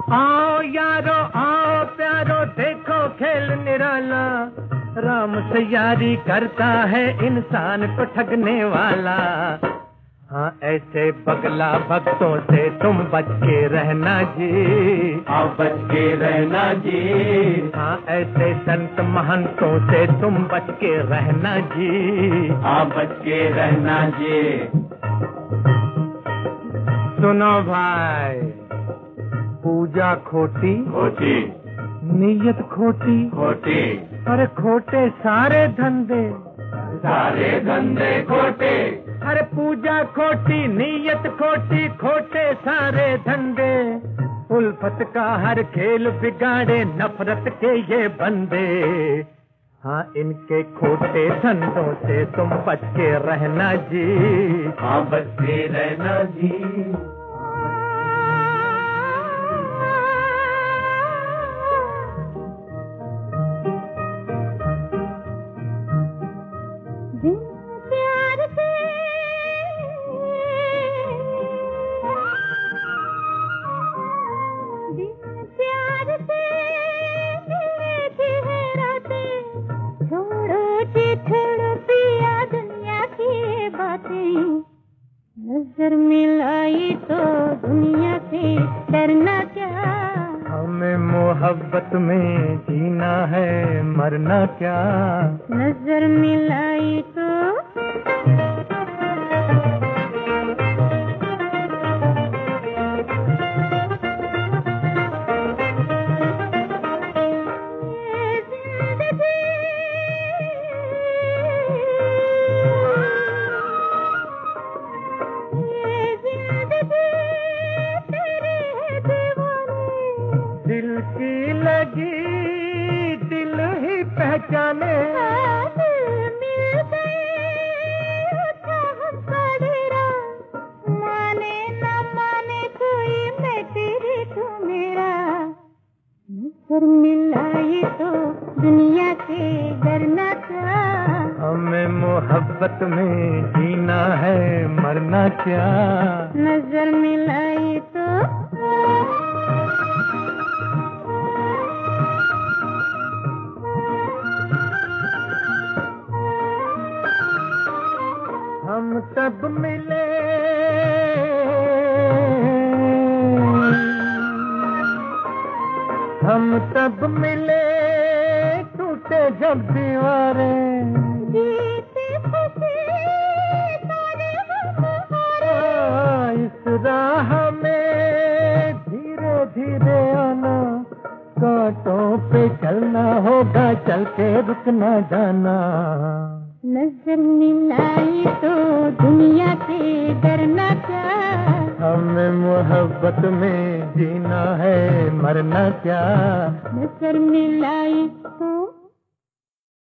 आओ यारो आओ प्यारो देखो खेल निराला, राम से यारी करता है इंसान को ठगने वाला। हाँ ऐसे बगला भक्तों से तुम बच के रहना जी, हाँ बच के रहना जी। हाँ ऐसे संत महंतों से तुम बच के रहना जी, हाँ बच के रहना जी। सुनो भाई, पूजा खोटी खोटी, नीयत खोटी खोटी, अरे खोटे सारे धंधे, सारे धंधे खोटे। अरे पूजा खोटी नीयत खोटी खोटे सारे धंधे, उल्फत का हर खेल बिगाड़े नफरत के ये बंदे। हाँ इनके खोटे धंधों से तुम बच के रहना जी, हाँ बच के रहना जी। नजर मिलाई तो दुनिया से डरना क्या, हमें मोहब्बत में जीना है मरना क्या। नजर मिलाई तो दिल की लगी दिल ही पहचाने, मिल गए माने न माने कोई मैं तेरी तू मेरा। नजर मिलाई तो दुनिया से डरना क्या, हमें मोहब्बत में जीना है मरना क्या। नजर मिलाई तो हम तब मिले हम तब मिले टूटे जब दीवारें, जीते खुशी सारे हमारे। इस राह में धीरे धीरे आना, कांटों पे चलना होगा चल के रुकना जाना। नजर मिलाई तो दुनिया से डरना क्या, हमें मोहब्बत में जीना है मरना क्या। नजर मिलाई तो